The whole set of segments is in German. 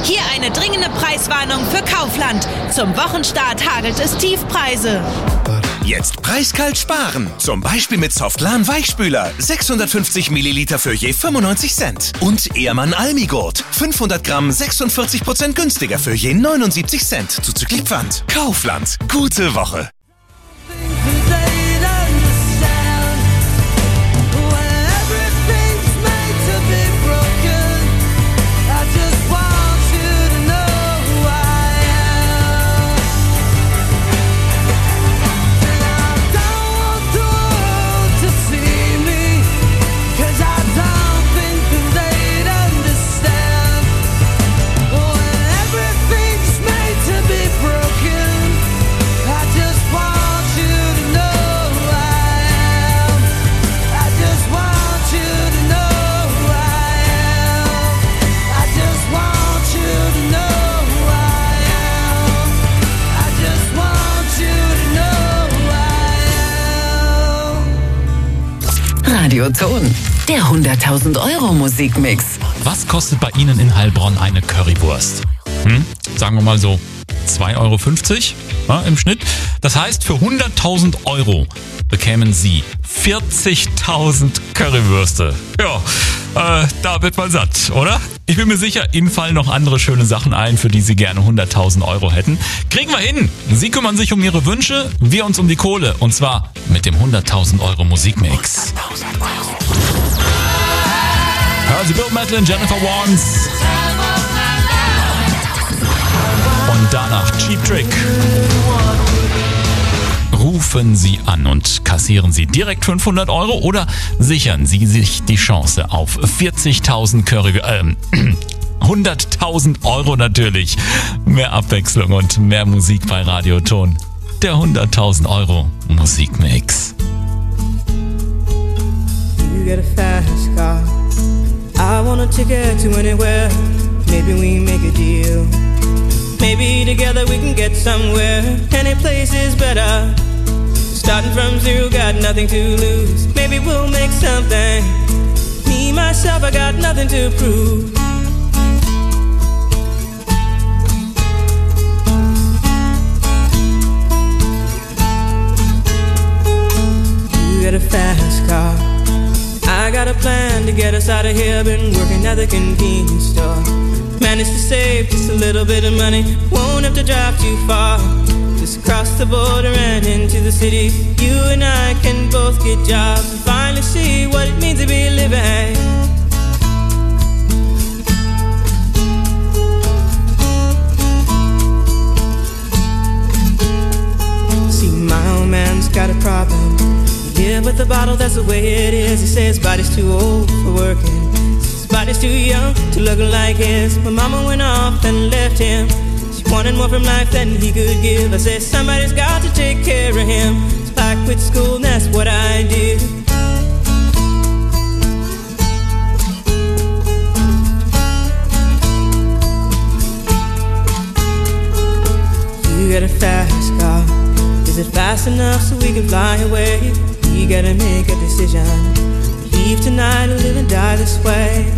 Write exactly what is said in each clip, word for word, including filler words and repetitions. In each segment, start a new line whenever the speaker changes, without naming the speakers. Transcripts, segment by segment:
Hier eine dringende Preiswarnung für Kaufland. Zum Wochenstart hagelt es Tiefpreise.
Jetzt preiskalt sparen. Zum Beispiel mit Softlan Weichspüler. sechshundertfünfzig Milliliter für je fünfundneunzig Cent. Und Ehrmann Almigurt. fünfhundert Gramm, sechsundvierzig Prozent günstiger für je neunundsiebzig Cent. Zuzüglich Pfand. Kaufland. Gute Woche.
Radioton, der hunderttausend Euro Musikmix.
Was kostet bei Ihnen in Heilbronn eine Currywurst? Hm? Sagen wir mal so zwei Euro fünfzig ja, im Schnitt. Das heißt, für hunderttausend Euro bekämen Sie vierzigtausend Currywürste. Ja, äh, da wird man satt, oder? Ich bin mir sicher, Ihnen fallen noch andere schöne Sachen ein, für die Sie gerne hunderttausend Euro hätten. Kriegen wir hin. Sie kümmern sich um Ihre Wünsche, wir uns um die Kohle. Und zwar mit dem hunderttausend Euro Musikmix. Hören Sie Bill Metal und Jennifer Warnes. Und danach Cheap Trick. Rufen Sie an und kassieren Sie direkt fünfhundert Euro oder sichern Sie sich die Chance auf vierzigtausend Curry, äh, hunderttausend Euro natürlich. Mehr Abwechslung und mehr Musik bei Radioton. Der hunderttausend Euro Musikmix.
You get a fast car. I want a ticket to anywhere. Maybe we make a deal. Maybe together we can get somewhere. Any place is better. Starting from zero, got nothing to lose. Maybe we'll make something. Me, myself, I got nothing to prove. You got a fast car. I got a plan to get us out of here. Been working at the convenience store. Managed to save just a little bit of money. Won't have to drive too far. Just cross the border and into the city. You and I can both get jobs and finally see what it means to be living. See, my old man's got a problem. He live with the bottle, that's the way it is. He says his body's too old for working. His body's too young to look like his. My mama went off and left him. Wanted more from life than he could give. I said somebody's got to take care of him. So I quit school and that's what I did. You got a fast car. Is it fast enough so we can fly away? We gotta make a decision. Leave tonight or live and die this way.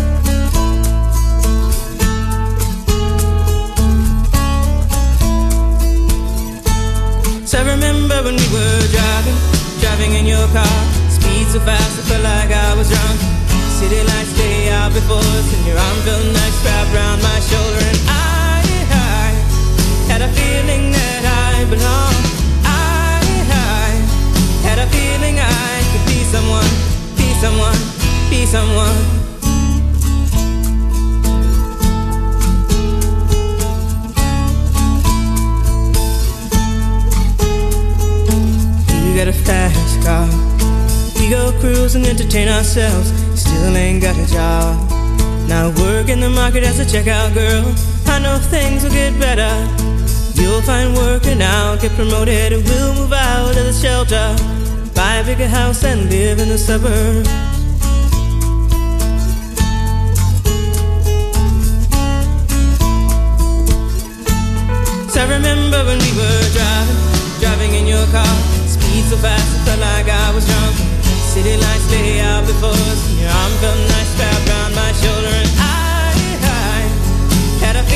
I remember when we were driving, driving in your car. Speed so fast I felt like I was drunk. City lights lay out before us, and your arm felt nice wrapped around my shoulder. And I, I had a feeling that I belonged. I, I had a feeling I could be someone, be someone, be someone. We got a fast car. We go cruise and entertain ourselves. Still ain't got a job. Now work in the market as a checkout girl. I know things will get better. You'll find work and I'll get promoted. And we'll move out of the shelter, buy a bigger house and live in the suburbs. So I remember when we were driving, driving in your car. Speed so fast I felt like I was drunk. City lights lay out before us, and your arm felt nice wrapped around my shoulder. And I, I had a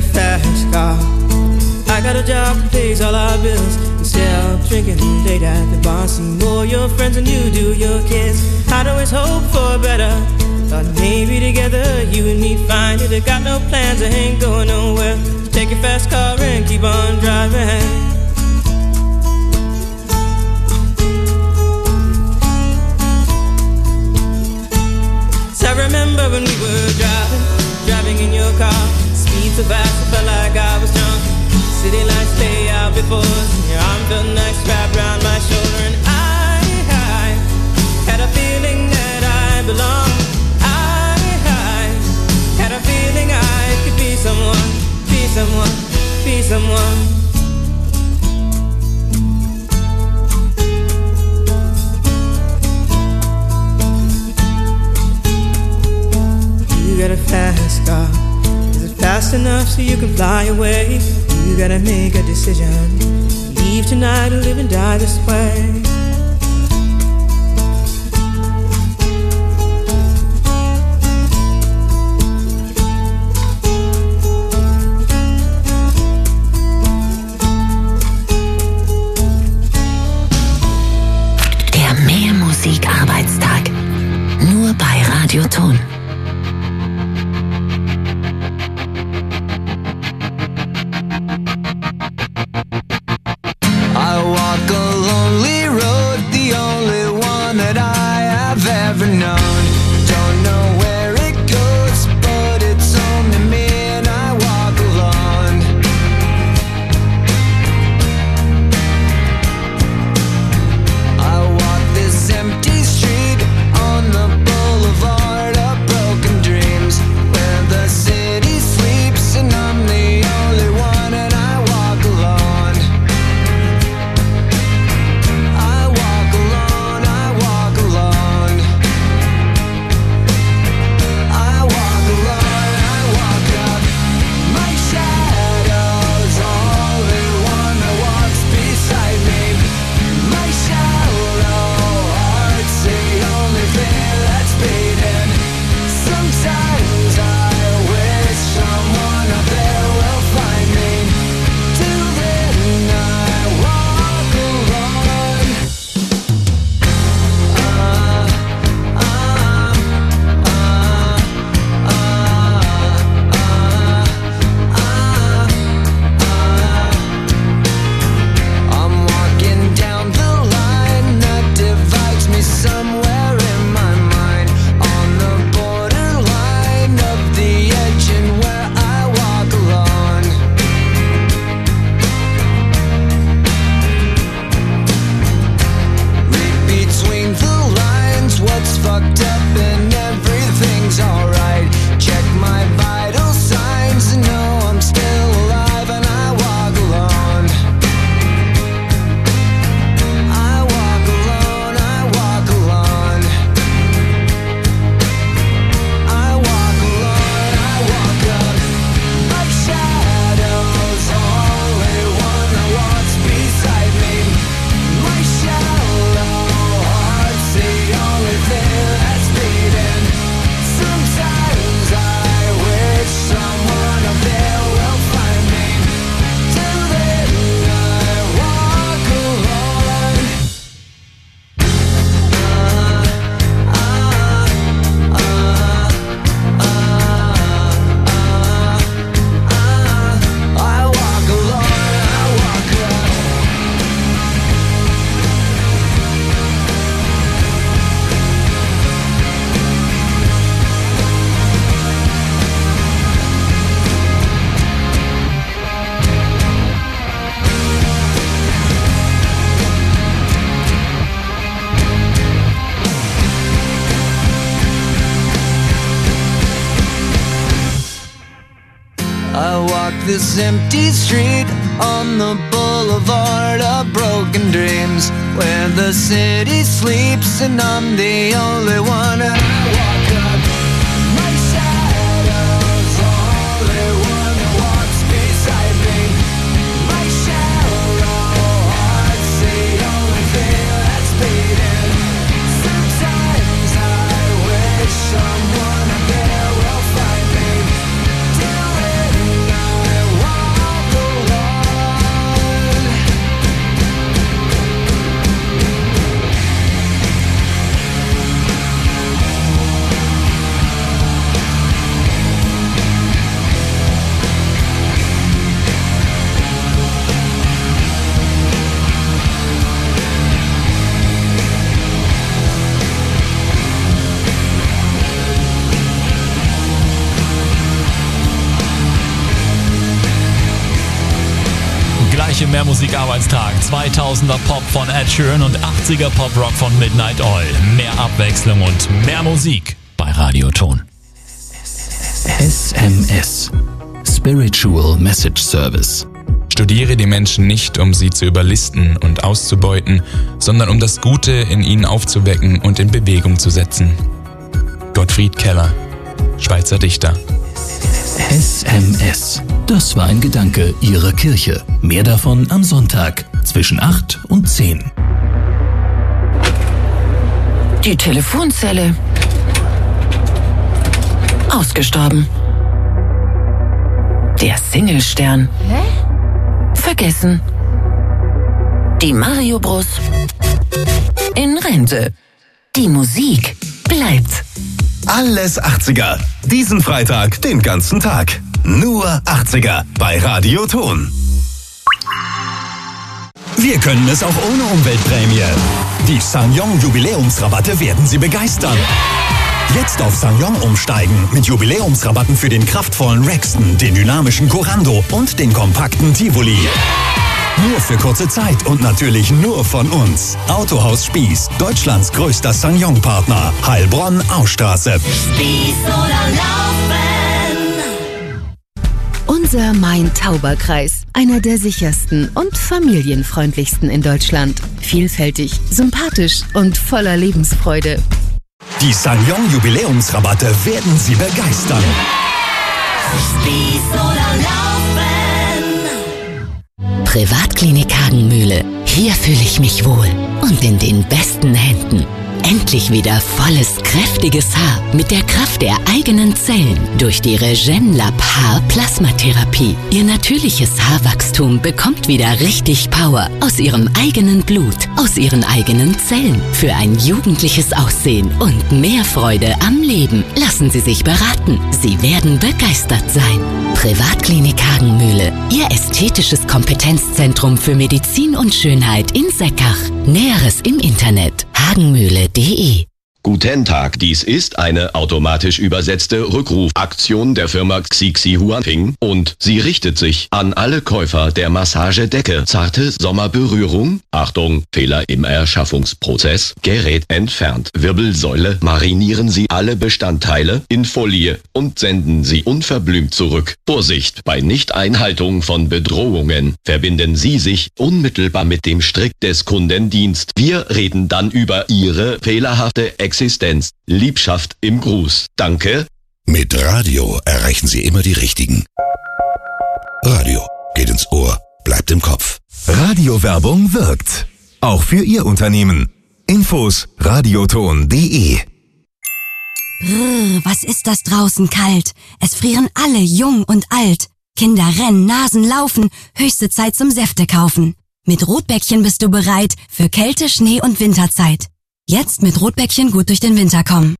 fast car. I got a job that pays all our bills. Instead of drinking late at the bar, see more your friends than you do your kids. I'd always hope for better. Thought maybe together you and me find it. I got no plans, I ain't going nowhere. So take your fast car and keep on driving. So I remember when we were driving, driving in your car. Speed so fast, I felt like I was drunk. City lights lay out before us, and your arm felt nice wrapped around my shoulder. And I, I had a feeling that I belonged. I, I had a feeling I could be someone, be someone, be someone. You got a fast car. Is it fast enough so you can fly away? You gotta make a decision. Leave tonight or live and die this way.
Der Mehrmusik-Arbeitstag. Nur bei Radioton.
This empty street on the boulevard of broken dreams, where the city sleeps and I'm the only one. And I walk up, my shadow's only one that walks beside me. My shallow heart's the only thing that's beating. Sometimes I wish someone up there will find me. Till then I
Mehr Musik Arbeitstag. zweitausender Pop von Ed Sheeran und achtziger Pop-Rock von Midnight Oil. Mehr Abwechslung und mehr Musik bei Radioton.
S M S. Spiritual Message Service.
Studiere die Menschen nicht, um sie zu überlisten und auszubeuten, sondern um das Gute in ihnen aufzuwecken und in Bewegung zu setzen. Gottfried Keller, Schweizer Dichter.
S M S. Das war ein Gedanke Ihrer Kirche. Mehr davon am Sonntag zwischen acht und zehn.
Die Telefonzelle. Ausgestorben. Der Singlestern. Hä? Vergessen. Die Mario Bros. In Rente. Die Musik bleibt.
Alles achtziger. Diesen Freitag den ganzen Tag. Nur achtziger bei Radioton. Wir können es auch ohne Umweltprämie. Die SsangYong Jubiläumsrabatte werden Sie begeistern. Jetzt auf SsangYong umsteigen mit Jubiläumsrabatten für den kraftvollen Rexton, den dynamischen Corando und den kompakten Tivoli. Nur für kurze Zeit und natürlich nur von uns. Autohaus Spieß, Deutschlands größter SsangYong-Partner. Heilbronn, Austraße.
Spieß oder laufen.
Unser Main-Tauber-Kreis. Einer der sichersten und familienfreundlichsten in Deutschland. Vielfältig, sympathisch und voller Lebensfreude.
Die SsangYong Jubiläumsrabatte werden Sie begeistern.
Spieß oder laufen.
Privatklinik Hagenmühle. Hier fühle ich mich wohl und in den besten Händen. Endlich wieder volles, kräftiges Haar mit der Kraft der eigenen Zellen durch die Regenlab Haar-Plasmatherapie. Ihr natürliches Haarwachstum bekommt wieder richtig Power aus ihrem eigenen Blut, aus ihren eigenen Zellen für ein jugendliches Aussehen und mehr Freude am Leben. Lassen Sie sich beraten. Sie werden begeistert sein. Privatklinik Hagenmühle. Ihr ästhetisches Kompetenzzentrum für Medizin und Schönheit in Seckach. Näheres im Internet. hagenmühle punkt de.
Guten Tag, dies ist eine automatisch übersetzte Rückrufaktion der Firma Xixi Huanping und sie richtet sich an alle Käufer der Massagedecke. Zarte Sommerberührung, Achtung, Fehler im Erschaffungsprozess, Gerät entfernt, Wirbelsäule, marinieren Sie alle Bestandteile in Folie und senden Sie unverblümt zurück. Vorsicht bei Nichteinhaltung von Bedrohungen. Verbinden Sie sich unmittelbar mit dem Strick des Kundendienst. Wir reden dann über Ihre fehlerhafte Existenz. Liebschaft im Gruß. Danke.
Mit Radio erreichen Sie immer die Richtigen. Radio geht ins Ohr, bleibt im Kopf.
Radiowerbung wirkt. Auch für Ihr Unternehmen. Infos radioton punkt de.
Brrr, was ist das draußen kalt? Es frieren alle, jung und alt. Kinder rennen, Nasen laufen, höchste Zeit zum Säfte kaufen. Mit Rotbäckchen bist du bereit für Kälte, Schnee und Winterzeit. Jetzt mit Rotbäckchen gut durch den Winter kommen.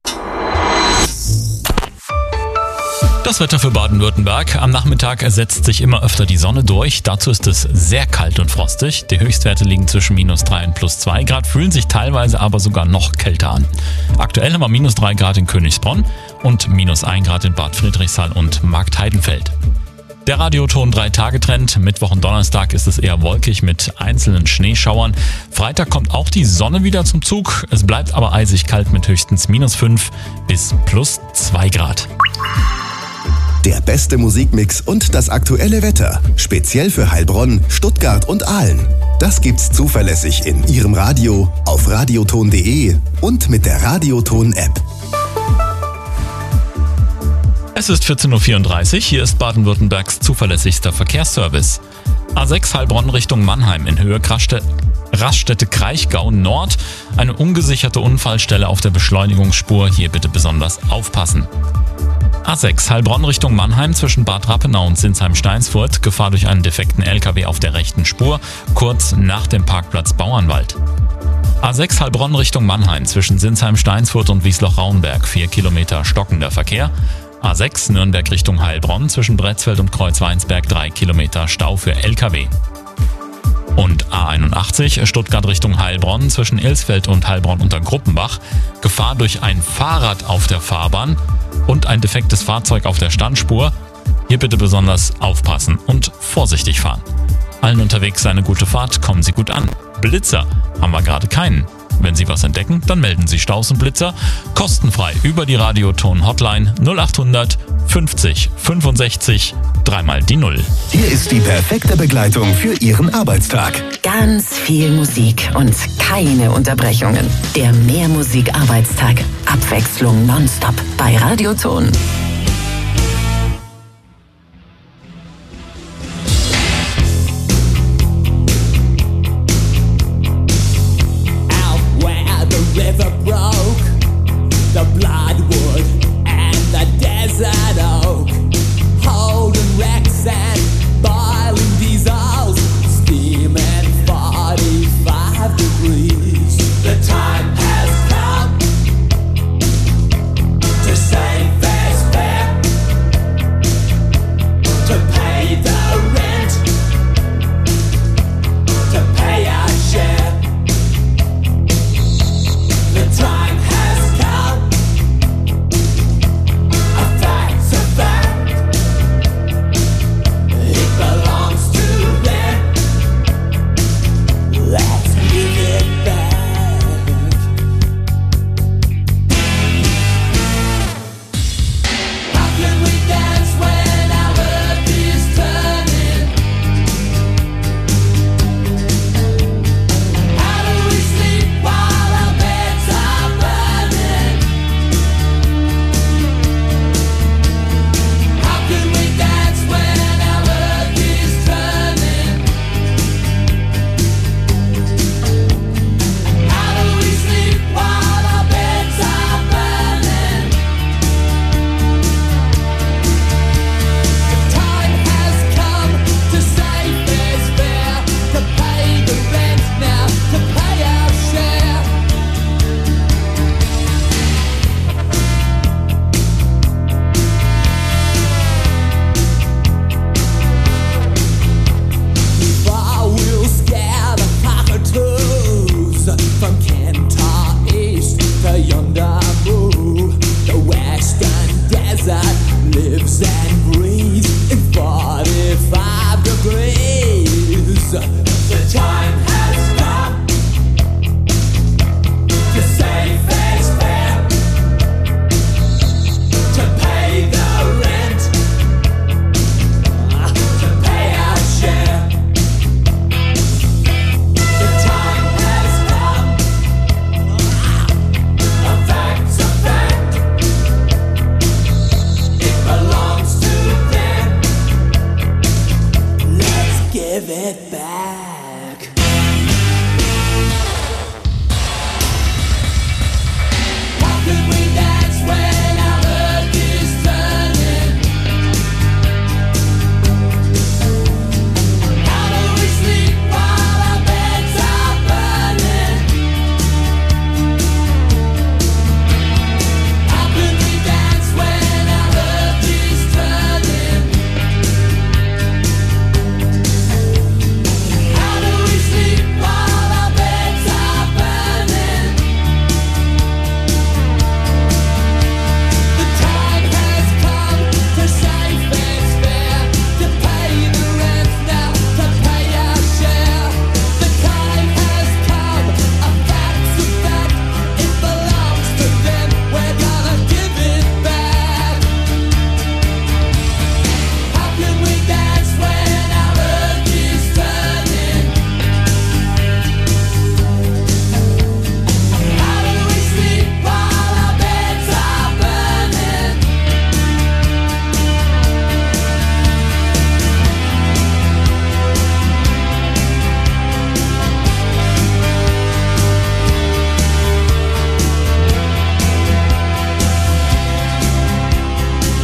Das Wetter für Baden-Württemberg. Am Nachmittag setzt sich immer öfter die Sonne durch. Dazu ist es sehr kalt und frostig. Die Höchstwerte liegen zwischen minus drei und plus zwei Grad, fühlen sich teilweise aber sogar noch kälter an. Aktuell haben wir minus drei Grad in Königsbronn und minus ein Grad in Bad Friedrichshall und Marktheidenfeld. Der Radioton drei Tage Trend. Mittwoch und Donnerstag ist es eher wolkig mit einzelnen Schneeschauern. Freitag kommt auch die Sonne wieder zum Zug. Es bleibt aber eisig kalt mit höchstens minus fünf bis plus zwei Grad.
Der beste Musikmix und das aktuelle Wetter. Speziell für Heilbronn, Stuttgart und Aalen. Das gibt's zuverlässig in Ihrem Radio, auf radioton punkt de und mit der Radioton-App.
Es ist vierzehn Uhr vierunddreißig, hier ist Baden-Württembergs zuverlässigster Verkehrsservice. A sechs Heilbronn Richtung Mannheim in Höhe Raststätte-Kraichgau Nord. Eine ungesicherte Unfallstelle auf der Beschleunigungsspur, hier bitte besonders aufpassen. A sechs Heilbronn Richtung Mannheim zwischen Bad Rappenau und Sinsheim-Steinsfurt. Gefahr durch einen defekten L K W auf der rechten Spur, kurz nach dem Parkplatz Bauernwald. A sechs Heilbronn Richtung Mannheim zwischen Sinsheim-Steinsfurt und Wiesloch-Rauenberg. vier Kilometer stockender Verkehr. A sechs Nürnberg Richtung Heilbronn zwischen Bretzfeld und Kreuzweinsberg. drei Kilometer Stau für L K W. Und A einundachtzig Stuttgart Richtung Heilbronn zwischen Ilsfeld und Heilbronn unter Gruppenbach. Gefahr durch ein Fahrrad auf der Fahrbahn und ein defektes Fahrzeug auf der Standspur. Hier bitte besonders aufpassen und vorsichtig fahren. Allen unterwegs eine gute Fahrt, kommen Sie gut an. Blitzer haben wir gerade keinen. Wenn Sie was entdecken, dann melden Sie Staus und Blitzer kostenfrei über die Radioton-Hotline null acht hundert fünfzig fünfundsechzig dreimal die Null.
Hier ist die perfekte Begleitung für Ihren Arbeitstag.
Ganz viel Musik und keine Unterbrechungen. Der Mehrmusik-Arbeitstag. Abwechslung nonstop bei Radioton.